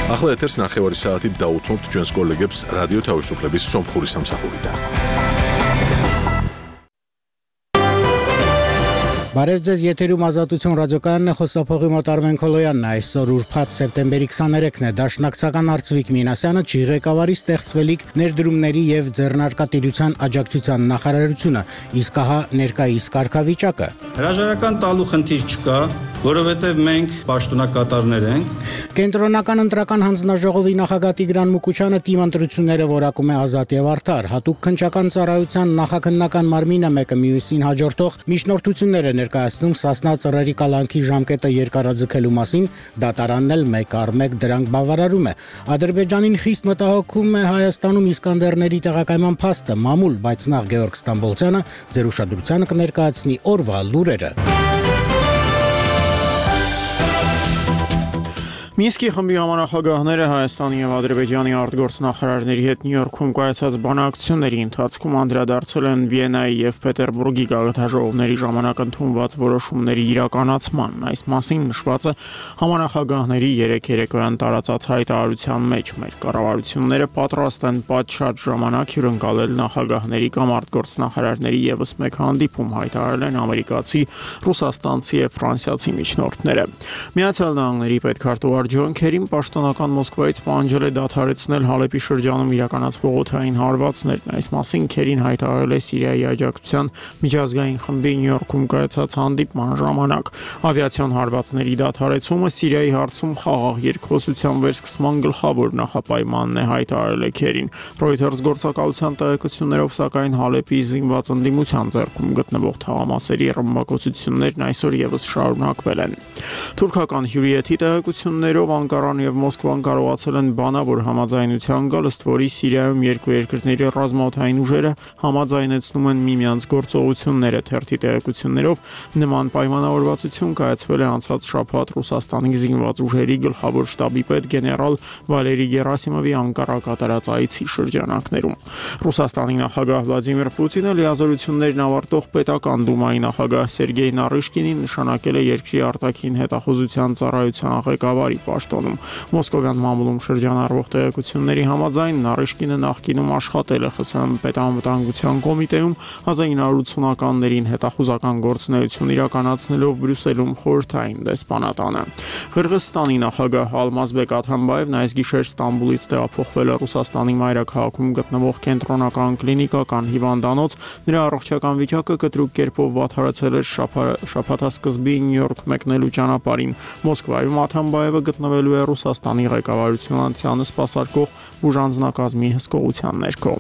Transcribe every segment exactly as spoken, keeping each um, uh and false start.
ახლა ეთერს ნახევარი საათით დაუთმობთ ჩვენს კოლეგებს რადიო თავისუფლების სომხური სამსახურიდან. Բարև ձեզ եթերում ազատություն ռադիոկայանն է, խոսափողի մոտ Արմեն Քոլոյանն է, այսօր ուրբաթ սեպտեմբերի քսաներեքն է, դաշնակցական Արծվիկ Մինասյանը չի ղեկավարի ստեղծվելիք ներդրումների եւ ձեռնարկատիրության աջակցության նախարարությունը, իսկ ահա ներկայիս կարգավիճակը։ Հրաժարական տալու խնդիր չկա, որովհետեւ մենք պաշտոնակատարներ ենք։ Կենտրոնական ընտրական հանձնաժողովի նախագահ Տիգրան Մուկուչյանը թիմ ընտրությունները որակում է ազատ եւ արդար, հատուկ քննչական ծառայության նախաքննական մարմինը մեկը մյուսին հաջորդող միջնորդություններ է ներկայացնում Սասնա ծռերի կալանքի ժամկետը երկարաձգելու մասին, դատարանն էլ մեկ առ մեկ դրանք բավարարում է։ Ադրբեջանին խիստ մտահոգում է Հայաստանում Իսկանդերների տեղակայման փաստը, մամուլ, բայց նախ Գեորգ Ստամբոլցյանը ձեր ուշադրությանը կներկայացնի օրվա լուրերը։ Մինսկի խմբի համանախագահները Հայաստանի եւ Ադրբեջանի արտգործնախարարների հետ Նյու Յորքում կայացած բանակցությունների ընթացքում անդրադարձել են Վիեննայի եւ Պետերբուրգի գաղութաժողովների ժամանակ ընդունված որոշումների իրականացման։ Այս մասին նշված է համանախագահների երեք երեկոյան տարածած հայտարարության մեջ։ Մեր կառավարությունները պատրաստ են պատշաճ ժամանակ հյուրընկալել նախագահների կամ արտգործնախարարների եւս մեկ հանդիպում, հայտարարել են ամերիկացի, ռուսաստանցի եւ ֆրանսիացի միջնորդները։ Միացյալ Նահանգների պետքարտուղար Ջոն Քերին պաշտոնական Մոսկվայից պահանջել է դադարեցնել Հալեպի շրջանում իրականացվող օդային հարվածներն։ Այս մասին Քերին հայտարարել է Սիրիայի աջակցության միջազգային խմբի Նյու Յորքում կայացած հանդիպման ժամանակ։ Ավիացիոն հարվածների դադարեցումը Սիրիայի հարցում խաղաղ երկխոսության վերսկսման գլխավոր նախապայմանն է, հայտարարել է Քերին։ Reuters գործակալության տեղեկություններով, սակայն Հալեպի զինված ընդդիմության ձեռքում գտնվող թաղամասերի ռմբակոծություններն այսօր եւս շարունակվել են։ Թուրքական հյուրիեթի տեղեկություններ Անկարան եւ Մոսկվան կարողացել են բանավոր համաձայնության գալ, ըստ որի Սիրիայում երկու երկրների ռազմաօդային ուժերը համաձայնեցնում են միմյանց գործողությունները։ Թերթի տեղեկություններով նման պայմանավորվածություն կայացվել է անցած շաբաթ Ռուսաստանի զինված ուժերի գլխավոր շտաբի պետ գեներալ Վալերի Գերասիմովի Անկարա կատարած այցի շրջանակներում։ Ռուսաստանի նախագահ Վլադիմիր Պուտինը լիազորություններն ավարտող պետական դումայի նախագահ Սերգեյ Նարիշկինին նշանակել է երկրի արտաքին հետախուզության ծառայության ղեկավարի պաշտոնում։ Մոսկովյան մամուլում շրջանառվող տեղեկությունների համաձայն Նարիշկինը նախկինում աշխատել է ԽՍՀՄ պետանվտանգության կոմիտեում, հազար ինը հարյուր ութսունականներին հետախուզական գործունեություն իրականացնելով Բրյուսելում խորհրդային դեսպանատանը։ Қырғызստանի նախագահ Ալմազբեկ Աթամբաևն այս գիշեր Ստամբուլից տեղափոխվել է Ռուսաստանի մայրաքաղաքում գտնվող կենտրոնական կլինիկական հիվանդանոց։ Նրա առողջական վիճակը կտրուկ կերպով վատթարացել էր շաբաթասկզբի Նյու Յորք մեկնելու ճանապարհին։ Մոսկվայում Աթամբաևը գտնվելու է Ռուսաստանի ղեկավարության անցյալը սպասարկող բուժանձնակազմի հսկողության ներքո։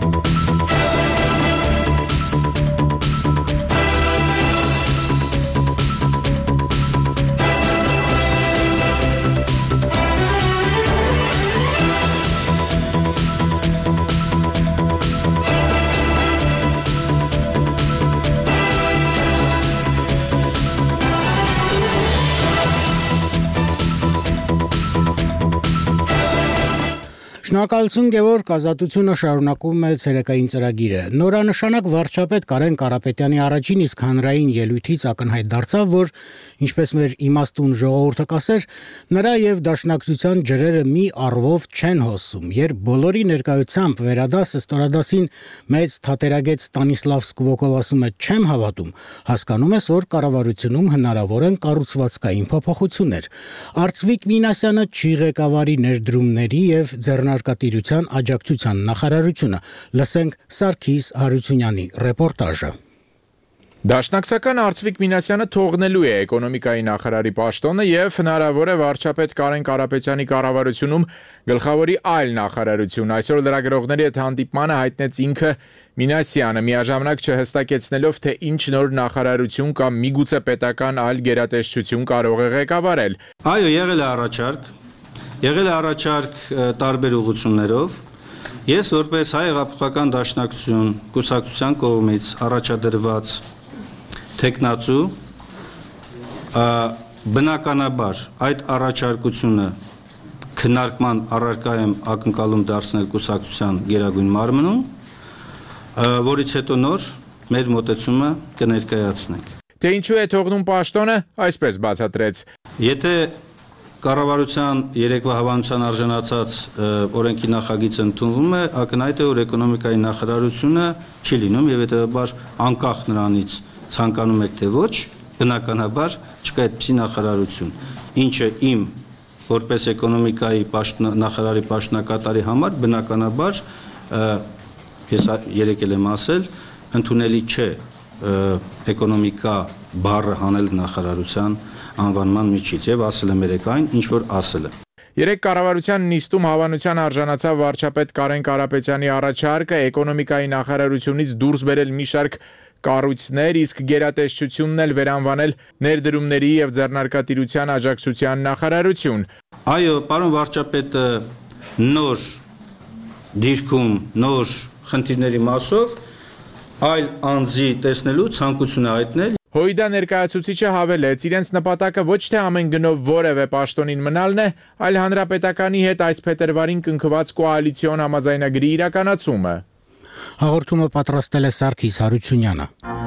Շնորհակալություն Գևորգ, ազատությունը շարունակում է ցերեկային ծրագիրը։ Նորանշանակ վարչապետ Կարեն Կարապետյանի առաջին իսկ հանրային ելույթից ակնհայտ դարձավ, որ ինչպես մեր իմաստուն ժողովուրդը կասեր, նրա եւ դաշնակցության ջրերը մի առվով չեն հոսում, երբ բոլորի ներկայությամբ վերադասը ստորադասին մեծ թատերագետ Ստանիսլավ Սկվոկով ասում է չեմ հավատում, հասկանում ես, որ կառավարությունում հնարավոր են կառուցվածքային փոփոխություններ։ Արծվիկ Մինասյանը չի ղեկավարի ներդրումների եւ ձեռնարկատիրության աջակցության նախարարությունը։ Լսենք Սարգիս Հարությունյանի ռեպորտաժը։ Դաշնակցական Արծվիկ Մինասյանը թողնելու է էկոնոմիկայի նախարարի պաշտոնը եւ հնարավոր է վարչապետ Կարեն Կարապետյանի կառավարությունում գլխավորի այլ նախարարություն։ Այսօր լրագրողների հետ հանդիպմանը հայտնեց ինքը Մինասյանը, միաժամանակ չհստակեցնելով, թե ինչ նոր նախարարություն կամ միգուցե պետական այլ գերատեսչություն կարող է ղեկավարել։ Այո, եղել է առաջարկ, եղել է առաջարկ տարբեր ուղղություններով։ Ես որպես հայ հեղափոխական դաշնակցություն կուսակցության կողմից առաջադրված թեկնածու բնականաբար այդ առաջարկությունը քննարկման առարկա եմ ակնկալում դարձնել կուսակցության գերագույն մարմնում, որից հետո նոր մեր մոտեցումը կներկայացնենք։ Թե ինչու է թողնում պաշտոնը, այսպես բացատրեց։ Եթե կառավարության երեկվա հավանության արժանացած օրենքի նախագիծը ընդունվում է, ակնհայտ է, որ էկոնոմիկայի նախարարությունը չի լինում եւ հետեւաբար անկախ նրանից ցանկանում եք թե ոչ, բնականաբար չկա այդպիսի նախարարություն, ինչը իմ որպես էկոնոմիկայի նախարարի պաշտոնակատարի համար բնականաբար ես երեք էլ եմ ասել, ընդունելի չէ էկոնոմիկա բառը հանել նախարարության անվանման միջից եւ ասել եմ երեկային, ինչ որ ասել եմ։ Երեք կառավարության նիստում հավանության արժանացավ վարչապետ Կարեն Կարապետյանի առաջարկը էկոնոմիկայի նախարարությունից դուրս բերել մի շարք կառույցներ, իսկ գերատեսչությունն էլ վերանվանել ներդրումների եւ ձեռնարկատիրության աջակցության նախարարություն։ Այո, պարոն վարչապետը նոր դիրքում, նոր խնդիրների մասով այլ անձի տեսնելու ցանկություն է հայտնել։ Հոյդա ներկայացուցիչը հավելեց, իրենց նպատակը ոչ թե ամեն գնով որևէ պաշտոնին մնալն է, այլ հանրապետականի հետ այս փետրվարին կնքված կոալիցիոն համաձայնագրի իրականացումը։ Հաղորդումը պատրաստել է Սարգիս Հարությունյանը։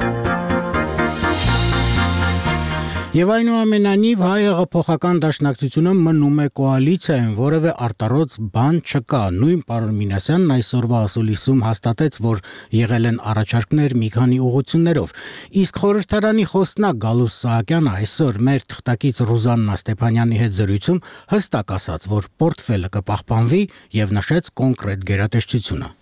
Եվ այնուամենայնիվ հայ հեղափոխական դաշնակցությունը մնում է կոալիցիայում, որևէ արտարոց բան չկա։ Նույն պարոն Մինասյանն այսօրվա ասուլիսում հաստատեց, որ եղել են առաջարկներ մի քանի ուղղություններով։ Իսկ խորհրդարանի խոսնակ Գալուստ Սահակյանը այսօր մեր թղթակից Ռուզաննա Ստեփանյանի հետ զրույցում հստակ ասաց, որ պորտֆելը կպահպանվի եւ նշեց կոնկրետ գերատեսչությունը։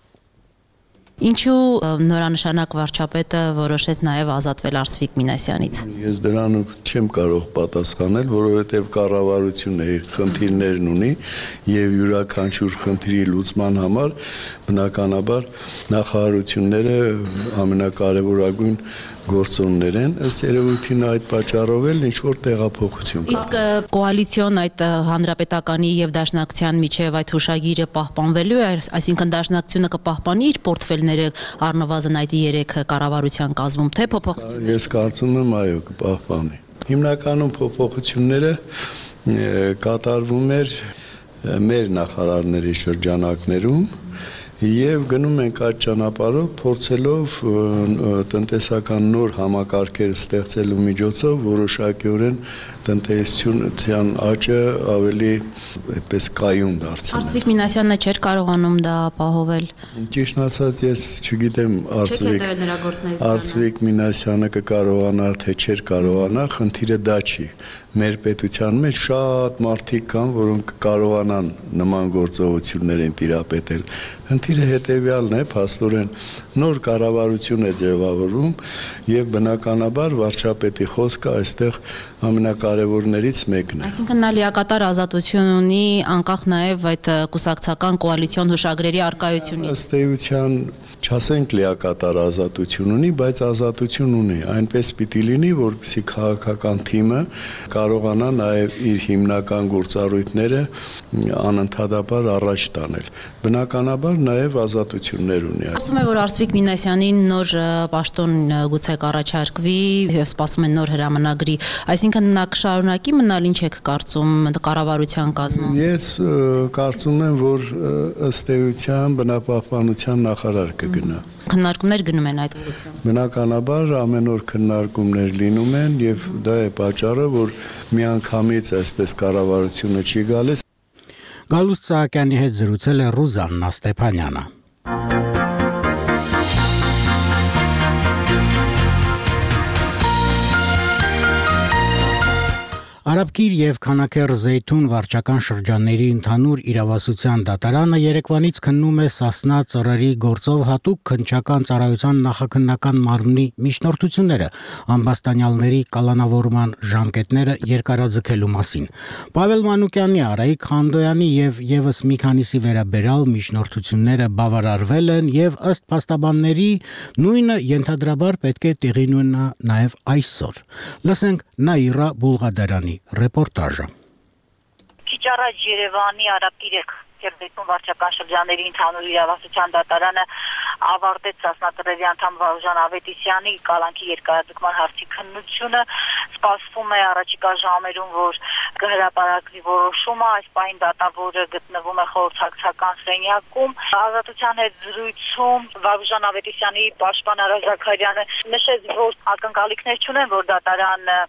Ինչու նորանշանակ վարչապետը որոշեց նաև ազատվել Արծվիկ Մինասյանից։ Ես դրան չեմ կարող պատասխանել, որովհետև կառավարությունը իր խնդիրներն ունի եւ յուրաքանչյուր խնդրի լուծման համար բնականաբար նախարարությունները ամենակարևորագույն գործոններ են, ըստ երևույթին այդ պատճառով էլ ինչ որ տեղափոխություն կա։ Իսկ կոալիցիոն այդ հանրապետականի եւ դաշնակցության միջև այդ հուշագիրը պահպանվելու է, այսինքն դաշնակցությունը կպահպանի իր պորտֆելները առնվազն այդ երեք կառավարության կազմում, թե փոփոխություն։ Ես կարծում եմ, այո, կպահպանի։ Հիմնականում փոփոխությունները կատարվում էր մեր նախարարների շրջանակներում եւ գնում ենք այդ ճանապարհով փորձելով տնտեսական նոր համակարգեր ստեղծելու միջոցով որոշակիորեն տնտեսության աճը ավելի այդպես կայուն դարձնել։ Արծվիկ Մինասյանը չէր կարողանում դա ապահովել։ Ճիշտ ասած, ես չգիտեմ Արծվիկ Արծվիկ Մինասյանը կկարողանար թե չէր կարողանա, խնդիրը դա չի։ Մեր պետության մեջ շատ մարդիկ կան, որոնք կարողանան նման գործողություններին տիրապետել։ Խնդիրը հետևյալն է, փաստորեն նոր կառավարություն է ձևավորվում եւ բնականաբար վարչապետի խոսքը այստեղ ամենակարևորներից մեկն է։ Այսինքն նա լիակատար ազատություն ունի, անկախ նաեւ այդ կուսակցական կոալիցիոն հուշագրերի արկայությունից։ Ըստ էության չասենք լիակատար ազատություն ունի, բայց ազատություն ունի։ Այնպես պիտի լինի, որպեսզի քաղաքական թիմը կարողանա նաև իր հիմնական գործառույթները անընդհատաբար առաջ տանել։ Բնականաբար նաև ազատություններ ունի։ Ասում է, որ Արծվիկ Մինասյանին նոր պաշտոն գուցե կառաջարկվի եւ սպասում են նոր հրամանագրի, այսինքն նա կշարունակի մնալ, ինչ եք կարծում կառավարության կազմում։ Ես կարծում եմ, որ ըստ էության բնապահպանության նախարար կգնա։ Քննարկումներ գնում են այդ ուղղությամբ։ Բնականաբար ամեն օր քննարկումներ լինում են եւ դա է պատճառը, որ միանգամից այսպես կառավարությունը չի գալիս։ Գալուստ Սահակյանի հետ զրուցել է Ռուզաննա Ստեփանյանը։ Արաբկիր եւ Քանաքեռ Զեյթուն վարչական շրջանների ընդհանուր իրավասության դատարանը երեկվանից քննում է Սասնա ծռերի գործով հատուկ քննչական ծառայության նախաքննական մարմնի միջնորդությունները ամբաստանյալների կալանավորման ժամկետները երկարաձգելու մասին։ Պավել Մանուկյանի, Արայիկ Խանդոյանի եւ եւս մի քանիսի վերաբերյալ միջնորդությունները բավարարվել են եւ ըստ փաստաբանների նույնը ենթադրաբար պետք է տեղի ունենա նաեւ այսօր։ Լսենք Նաիրա Բուլղադարյանի Ռեպորտաժը։ Քիչ առաջ Երևանի Արաբկիր Քերբեկուն վարչական շրջանների ընդհանուր իրավասության դատարանը ավարտեց Սասնա ծռերի անդամ Վարուժան Ավետիսյանի կալանքի երկարաձգման հարցի քննությունը։ Սպասվում է առաջիկա ժամերում, որ կհրապարակվի որոշումը, այս պահին դատավորը գտնվում է խորհրդակցական սենյակում։ Ազատության հետ զրույցում Վարուժան Ավետիսյանի պաշտպան Արա Զաքարյանը նշեց, որ ակնկալիքներ չունեն, որ դատարանը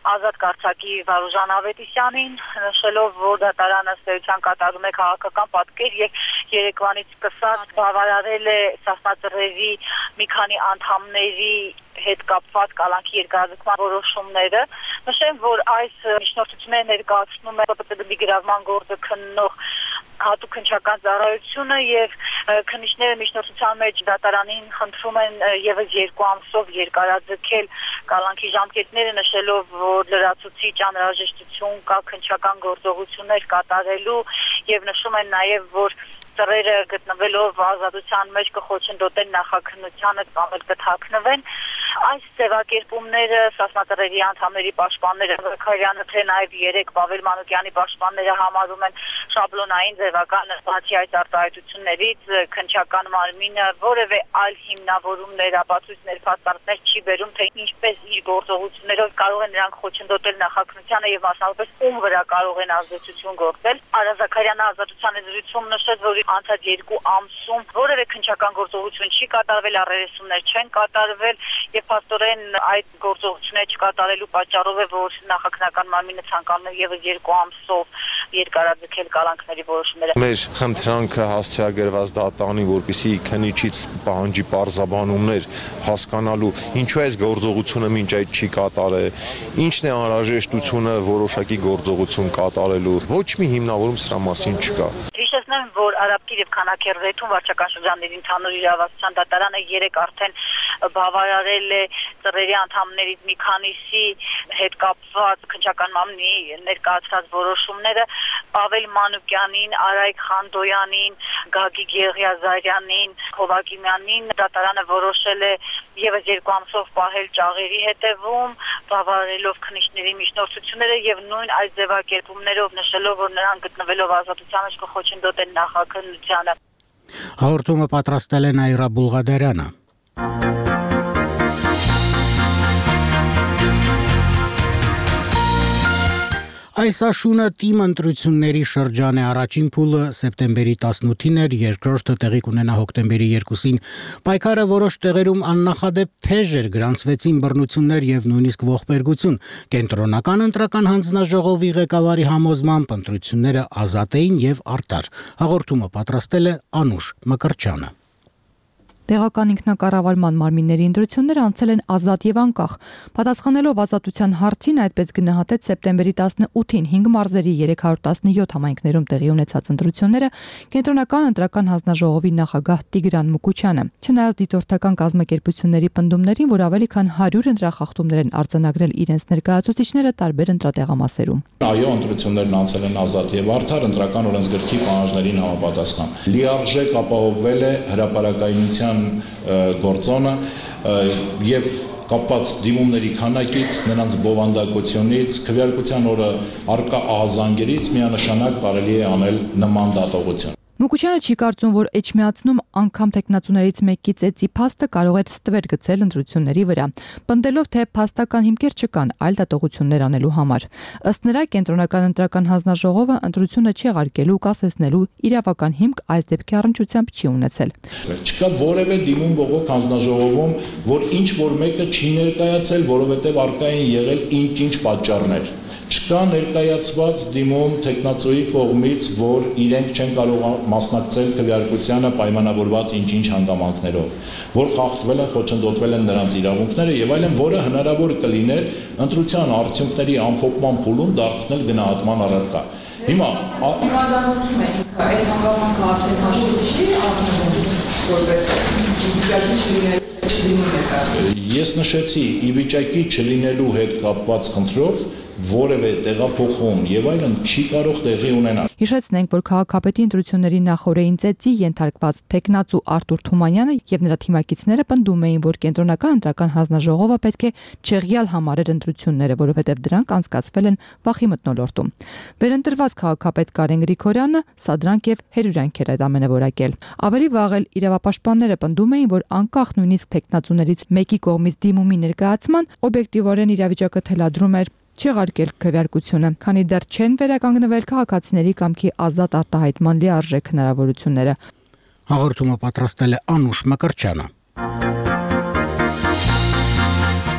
Ազատ Կարծակի Վարուժան Ավետիսյանին, նշելով, որ դատարանը ըստ էության կատարում է քաղաքական պատկեր եւ երեկվանից սկսած բավարարել է Սասնաձրևի մի քանի անդամների հետ կապված կալանքի երկարաձգման որոշումները։ Նշեմ, որ այս միջնորդությունները ներկայացնում է ՊՊՏ-ի գրավման գործը քննող հատուկ քննչական ծառայությունը եւ քննիչները միջնորդության մեջ դատարանին խնդրում են եւս երկու ամսով երկարաձգել կալանքի ժամկետները, նշելով, որ լրացուցիչ անհրաժեշտություն կա քննչական գործողություններ կատարելու եւ նշում են նաեւ, որ ծռերը գտնվելով ազատության մեջ կխոչընդոտեն նախաքննությանը կամ էլ կթաքնվեն։ Այս ձևակերպումները Սասնաձրևի անդամների պաշտպանները Զաքարյանը թե նաև երեք Պավել Մանուկյանի պաշտպանները համարում են շաբլոնային ձևական, բացի այս արտահայտություններից քննչական մարմինը որևէ այլ հիմնավորումներ, ապացույցներ, փաստարկներ չի բերում, թե ինչպես իր գործողություններով կարող են նրանք խոչընդոտել նախաքննությանը եւ մասնավորապես ում վրա կարող են ազդեցություն գործել։ Արա Զաքարյանը ազատության զրույցում նշեց, որ անցած երկու ամսում որևէ քննչական գործողություն չի կատարվել, առերեսումներ չեն կատարվել եւ փաստորեն այդ գործողությունները չկատարելու պատճառով է, որ նախաքննական մարմինը ցանկանում է եւս երկու ամսով երկարաձգել կալանքների որոշումները։ Մեր խնդրանքը հասցեագրված դատանի, որպեսզի քննիչից պահանջի պարզաբանումներ հասկանալու ինչու այս գործողությունը մինչ այդ չի կատարել, ինչն է անհրաժեշտությունը որոշակի գործողություն կատարելու, ոչ մի հիմնավորում սրա մասին չկա։ Հիշեցնեմ, որ Արաբկիր եւ Քանաքեռեթում վարչական շրջանների ընդհանուր իրավասության դատարանը երեք արդեն բավարարել է ծռերի անդամներից մի քանիսի հետ կապված քննչական մարմնի ներկայացրած որոշումները Պավել Մանուկյանին, Արայք Խանդոյանին, Գագիկ Եղիազարյանին, Հովակիմյանին դատարանը որոշել է եւս երկու ամսով պահել ճաղերի հետևում, բավարարելով քննիչների միջնորդությունները եւ նույն այս ձևակերպումներով նշելով, որ նրանք գտնվելով ազատության մեջ կխոչընդոտեն նախաքննությանը։ Հաղորդումը պատրաստել է Նաիրա Բուլղադարյանը։ Այս աշունը թիմ ընտրությունների շրջան է, առաջին փուլը սեպտեմբերի տասնութին էր, երկրորդը տեղի կունենա հոկտեմբերի երկուսին։ Պայքարը որոշ տեղերում աննախադեպ թեժ էր, գրանցվեցին բռնություններ եւ նույնիսկ ողբերգություն։ Կենտրոնական ընտրական հանձնաժողովի ղեկավարի համոզմամբ ընտրությունները ազատ էին եւ արդար։ Հաղորդումը պատրաստել է Անուշ Մկրտչյանը։ Տեղական ինքնակառավարման մարմինների ընտրությունները անցել են ազատ եւ անկախ։ Պատասխանելով ազատության հարցին, այդպես գնահատեց սեպտեմբերի տասնութին հինգ մարզերի երեք հարյուր տասնյոթ համայնքներում տեղի ունեցած ընտրությունները Կենտրոնական ընտրական հանձնաժողովի նախագահ Տիգրան Մուկուչյանը։ Չնայած դիտորդական կազմակերպությունների պնդումներին, որ ավելի քան հարյուր ընտրախախտումներ են արձանագրել իրենց ներկայացուցիչները տարբեր ընտրատեղամասերում։ Այո, ընտրություններն անցել են ազատ եւ արդար ընտրական օրենսգրքի պահանջներին համապատասխան։ Լիարժեք ապահովվել է հրապարակայնության գործոնը եւ կապված դիմումների քանակից, նրանց բովանդակությունից, քվեարկության օրը արկա ահազանգերից միանշանակ կարելի է անել նման դատողություն։ Մուկուչյանը չի կարծում, որ էջմիածնում անգամ տեխնացուներից մեկի ծեծի փաստը կարող է ստվեր գցել ընտրությունների վրա, պնդելով, թե փաստական հիմքեր չկան այլ դատողություններ անելու համար։ Ըստ նրա, Կենտրոնական ընտրական հանձնաժողովը ընտրությունը չեղարկելու, կասեցնելու իրավական հիմք այս դեպքի առնչությամբ չի ունեցել։ Չկա որևէ դիմում բողոք հանձնաժողովում, որ ինչ որ մեկը չի ներկայացել, որովհետև արկա են եղել ինչ-ինչ պատճառներ։ Չկա ներկայացված դիմում տեխնացուի կողմից, որ իրենք չեն կարող մասնակցել քվեարկությանը պայմանավորված ինչ-ինչ հանգամանքներով, որ խախտվել են, խոչընդոտվել են նրանց իրավունքները եւ այլն, որը հնարավոր կլիներ ընտրության արդյունքների ամփոփման փուլում դարձնել գնահատման առարկա։ Հիմա անդամություն է ինքը այդ հանգամանքը արդեն հաշվի չի առնվում որպես վիճակի չլինելու։ Ես նշեցի, ի վիճակի չլինելու հետ կապված խնդրով որևէ տեղափոխում եւ այլն չի կարող տեղի ունենալ։ Հիշեցնենք, որ քաղաքապետի ընտրությունների նախօրեին ծեծի ենթարկված տեխնացու Արտուր Թումանյանը եւ նրա թիմակիցները պնդում էին, որ Կենտրոնական ընտրական հանձնաժողովը պետք է չեղյալ համարեր ընտրությունները, որովհետեւ դրանք անցկացվել են վախի մթնոլորտում։ Վերընտրված քաղաքապետ Կարեն Գրիգորյանը սադրանք եւ հերյուրանք էր այդ ամենը որակել։ Ավելի վաղ էլ իրավապաշտպանները պնդում էին, որ անկախ նույնիսկ տեխնացուներից մեկի կողմից դիմումի ներկայացման օբյեկտիվորեն իրավիճակը թելադրում էր չեղարկել քվեարկությունը, քանի դեռ չեն վերականգնվել քաղաքացիների կամքի ազատ արտահայտման լիարժեք հնարավորությունները։ Հաղորդումը պատրաստել է Անուշ Մկրտչյանը։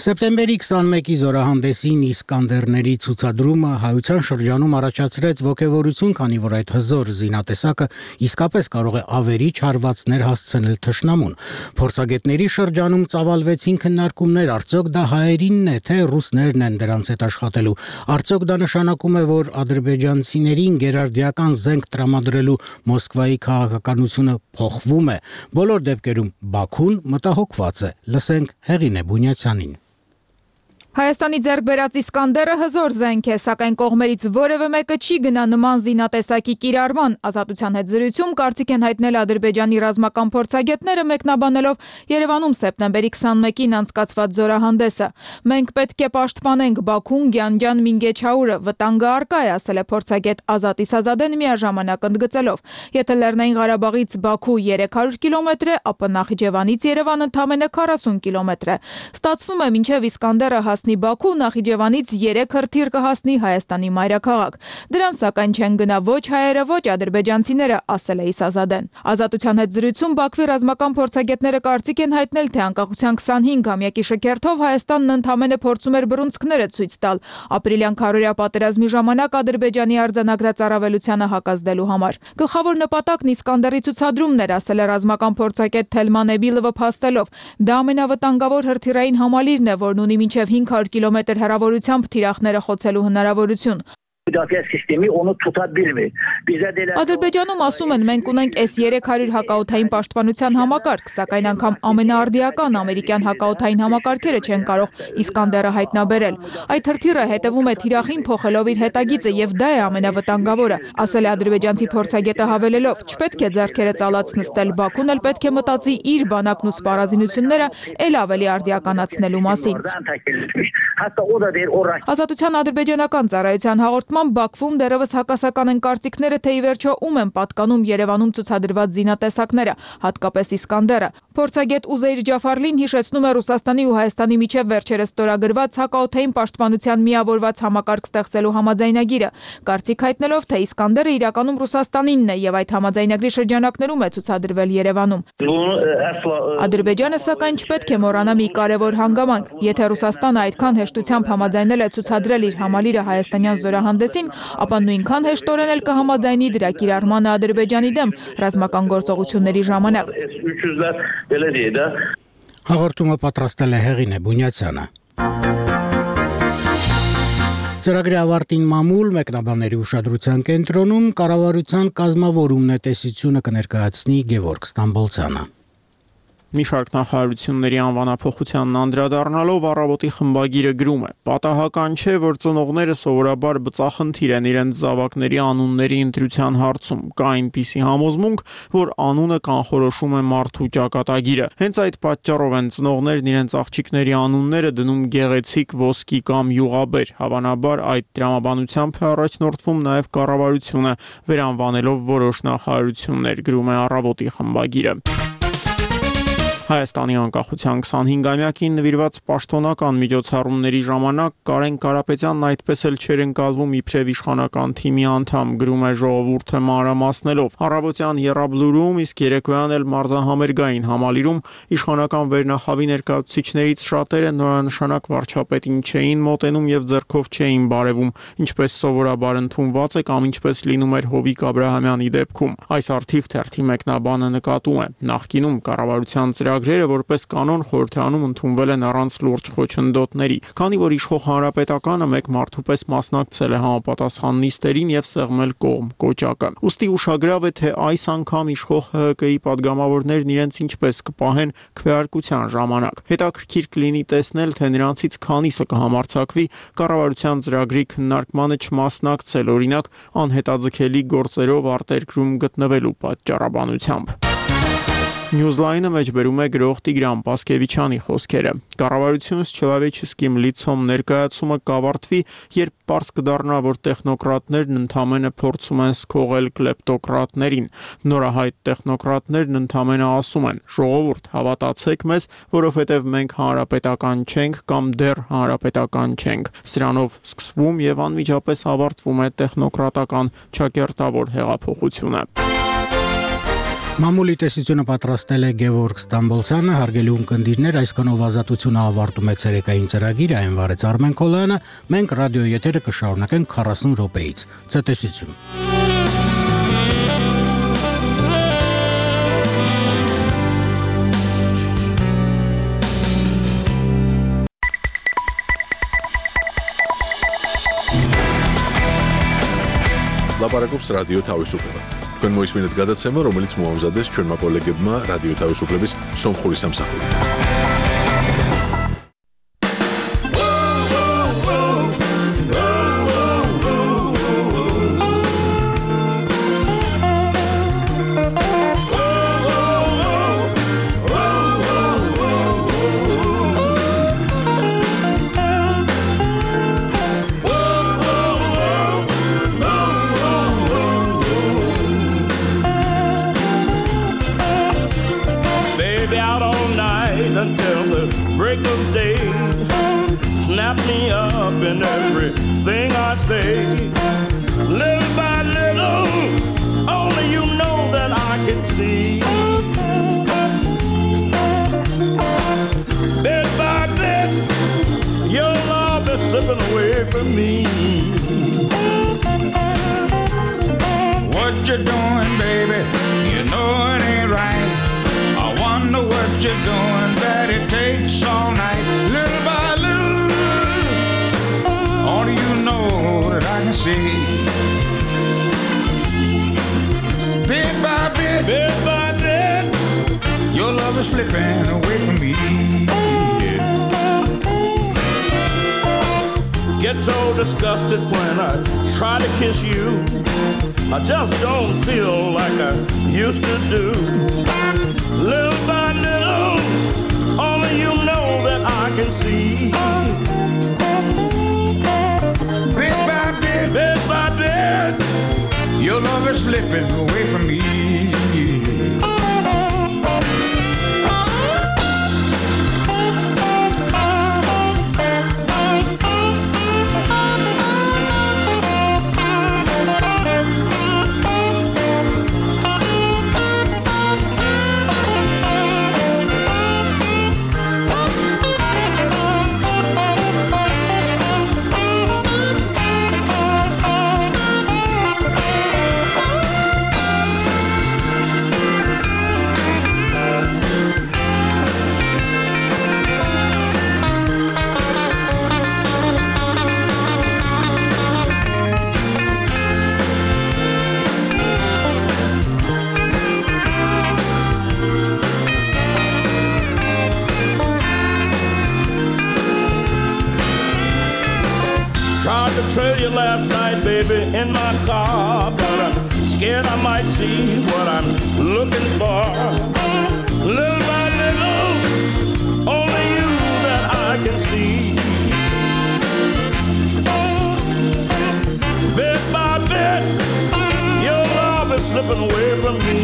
Սեպտեմբերի քսանմեկի զորահանդեսին Իսկանդերների ցուցադրումը հայության շրջանում առաջացրեց ոգևորություն, քանի որ այդ հզոր զինատեսակը իսկապես կարող է ավերիչ հարվածներ հասցնել թշնամուն։ Փորձագետների շրջանում ծավալվեցին քննարկումներ, արդյոք դա հայերինն է, թե ռուսներն են դրանց հետ աշխատելու։ Արդյոք դա նշանակում է, որ ադրբեջանցիներին գերարդիական զենք տրամադրելու Մոսկվայի քաղաքականությունը փոխվում է։ Բոլոր դեպքերում Բաքուն մտահոգված է։ Լսենք Հեղինե Բունյացյանին։ Հայաստանի ձեռք բերած Իսկանդերը հզոր զենք է, սակայն կողմերից որևէ մեկը չի գնա նման զինատեսակի կիրառման։ Ազատության հետ զրույցում կարծիք են հայտնել Ադրբեջանի ռազմական փորձագետները, մեկնաբանելով Երևանում սեպտեմբերի քսանմեկին անցկացված զորահանդեսը։ Մենք պետք է պաշտպանենք Բաքուն, Գյանջան, Մինգեչաուրը, վտանգը առկա է, ասել է փորձագետ Ազատ Իսազադեն միաժամանակ ընդգծելով։ Եթե Լեռնային Ղարաբաղից Բաքու երեք հարյուր կիլոմետր է, ապա Նախիջևանից Երևան ընդամենը քառասուն կիլոմետր է։ Ստացվում է մինչև Իսկանդերը հասնի Բաքու, Նախիջևանից երեք հրթիռ կհասնի Հայաստանի մայրաքաղաք։ Դրան սակայն չեն գնա ոչ հայերը, ոչ ադրբեջանցիները, ասել է Իսազադեն։ Ազատության հետ զրույցում Բաքվի ռազմական փորձագետները կարծիք են հայտնել, թե անկախության քսանհինգամյակի շքերթով Հայաստանն ընդամենը փորձում էր բռունցքները ցույց տալ ապրիլյան քարորյա պատերազմի ժամանակ Ադրբեջանի արձանագրած առավելությանը հակազդելու համար։ Գլխավոր նպատակն Իսկանդերի ցուցադրումն էր, ասել է ռազմական փորձագետ Թելման Էբիլովը փաստելով։ Դա ամենավտանգավոր հրթիռային համալիրն է, որն ունի մինչև հինգ հարյուր կիլոմետր հեռավորությամբ թիրախները խոցելու հնարավորություն։ Ադրբեջանում ասում են, մենք ունենք էս երեք հարյուր հակաօդային պաշտպանության համակարգ, սակայն անգամ ամենաարդիական ամերիկյան հակաօդային համակարգերը չեն կարող Իսկանդերը հայտնաբերել։ Այդ հրթիռը հետևում է թիրախին փոխելով իր հետագիծը եւ դա է ամենավտանգավորը, ասել է ադրբեջանցի փորձագետը հավելելով. Չպետք է ձեռքերը ծալած նստել, Բաքուն էլ պետք է մտածի իր բանակն ու սպառազինությունները ել ավելի արդիականացնելու մասին։ Ազատության ադրբեջանական ծառայության հաղորդման Բաքվում դեռևս հակասական են կարծիքները, թե ի վերջո ում են պատկանում Երևանում ցուցադրված զինատեսակները, հատկապես Իսկանդերը։ Փորձագետ Ուզեյր Ջաֆարլին հիշեցնում է Ռուսաստանի ու Հայաստանի միջև վերջերս ստորագրված հակաօդային պաշտպանության միավորված համակարգ ստեղծելու համաձայնագիրը, կարծիք հայտնելով, թե Իսկանդերը իրականում Ռուսաստանինն է եւ այդ համաձայնագրի շրջանակներում է ցուցադրվել Երևանում։ Ադրբեջանը սակայն չպետք է մոռանա մի կարևոր հանգամանք։ Եթե Ռուսաստանը այդքան հեշտությամբ համաձայնել է ցուցադրել իր համալիրը հայաստանյան զորահանդեսին, ապա նույնքան հեշտորեն էլ կհամաձայնի դրա կիրառմանը Ադրբեջանի դեմ ռազմական գործողությունների ժամանակ։ Հաղորդումը պատրաստել է Հեղինե Բունյացյանը։ Ծրագրի ավարտին մամուլ մեկնաբանների ուշադրության կենտրոնում կառավարության կազմավորումն է տեսությունը կներկայացնի Գևորգ Ստամբոլցյանը։ Մի շարք նախարարությունների անվանափոխությանն անդրադառնալով առավոտի խմբագիրը գրում է. Պատահական չէ, որ ծնողները սովորաբար բծախնդիր են իրենց զավակների անունների ընտրության հարցում։ Կա այնպիսի համոզմունք, որ անունը կանխորոշում է մարդու ճակատագիրը։ Հենց այդ պատճառով են ծնողներն իրենց աղջիկների անունները դնում գեղեցիկ, ոսկի կամ յուղաբեր։ Հավանաբար այդ դրամաբանությամբ է առաջնորդվում նաև կառավարությունը, վերանվանելով որոշ նախարարություններ, գրում է առավոտի խմբագիրը։ Հայաստանի անկախության քսանհինգամյակին նվիրված պաշտոնական միջոցառումների ժամանակ Կարեն Կարապետյանն այդպես էլ չէր ընկալվում իբրև իշխանական թիմի անդամ, գրում է Ժողովուրդը մանրամասնելով։ Առավոտյան եռաբլուրում, իսկ երեկոյան էլ մարզահամերգային համալիրում իշխանական վերնախավի ներկայացուցիչներից շատերը նորանշանակ վարչապետին չէին մոտենում եւ ձեռքով չէին բարևում, ինչպես սովորաբար ընդունված է կամ ինչպես լինում էր Հովիկ Աբրահամյանի դեպքում։ Այս արդիվ թերթի մեկնաբանը նկատում է. նախկինում կառավարության ծրագրերը որպես կանոն խորհրդանում ընդունվել են առանց լուրջ խոչընդոտների, քանի որ իշխող հանրապետականը մեկ մարդու պես մասնակցել է համապատասխան նիստերին եւ սեղմել կողմ կոճակը։ Ուստի ուշագրավ է, թե այս անգամ իշխող Հ Հ Կ-ի падգամավորներն իրենց ինչպես կպահեն քվեարկության ժամանակ։ Հետաքրքիր կլինի տեսնել, թե նրանցից քանիսը կհամարձակվի կառավարության ծրագրի քննարկմանը չմասնակցել, օրինակ անհետաձգելի գործերով արտերկրում գտնվելու պատճառաբանությամբ։ Newsline-ը մեջբերում է գրող Տիգրան Պասկևիչյանի խոսքերը։ Կառավարությունս չլավեչիսկիմ լիցոմ ներկայացումը կավարտվի, երբ պարզ կդառնա, որ տեխնոկրատներն ընդամենը փորձում են սքողել կլեպտոկրատներին։ Նորահայտ տեխնոկրատներն ընդամենը ասում են. «Ժողովուրդ, հավատացեք մեզ, որովհետև մենք հանրապետական չենք կամ դեռ հանրապետական չենք»։ Սրանով սկսվում եւ անմիջապես ավարտվում է տեխնոկրատական ճակերտավոր հեղափոխությունը։ Մամուլի տեսությունը պատրաստել է Գևորգ Ստամբոլցյանը, հարգելի ունկնդիրներ, այսքանով ազատությունը ավարտում է ցերեկային ծրագիրը, այն վարեց Արմեն Քոլյանը, մենք ռադիո եթերը կշարունակենք քառասուն րոպեից։ Ցտեսություն։ Լապարակոպս ռադիո თავისუფლება. Თქვენ მოისმინეთ გადაცემა, რომელიც მოამზადეს ჩვენმა კოლეგებმა რადიო თავისუფლების სომხური სამსახური. Slipping away from me. Get so disgusted when I try to kiss you. I just don't feel like I used to do. Little by little, only you know that I can see. Bit by bit, bit by bit, your love is slipping away from me. Trail you last night, baby, in my car, but I'm scared I might see what I'm looking for. Little by little, only you that I can see. Bit by bit, your love is slipping away from me.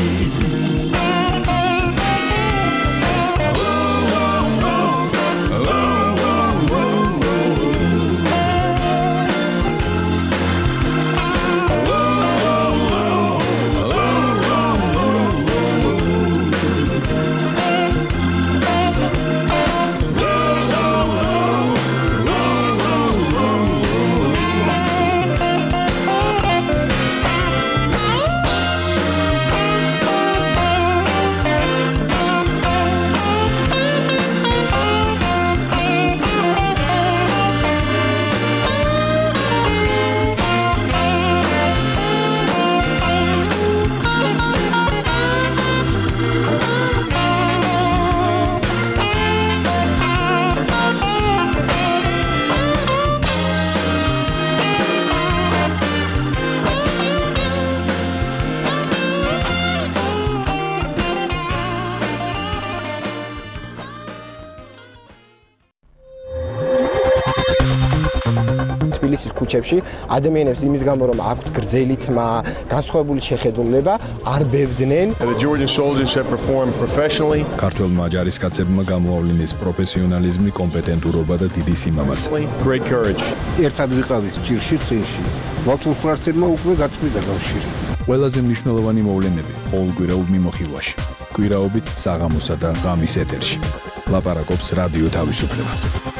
თბილისის ქუჩებში ადამიანებს იმის გამო რომ აქვთ გრძელი თმა, განსხვავებული შეხედულება, არ ბევდნენ. The Georgian soldiers have performed professionally. ქართველმა ჯარისკაცებმა გამოავლინეს პროფესიონალიზმი, კომპეტენტურობა და დიდი სიმამაცე. Great courage. ერთად ვიყავით ჭირში წინში. მათულ ფრთებმა უკვე გაწყვიტა კავშირი. ყველაზე მნიშვნელოვანი მოვლენები ყოველკვირეულ მიმოხილვაში. კვირაობით საღამოსა და ღამის ეთერში. ლაპარაკობს რადიო თავისუფლება.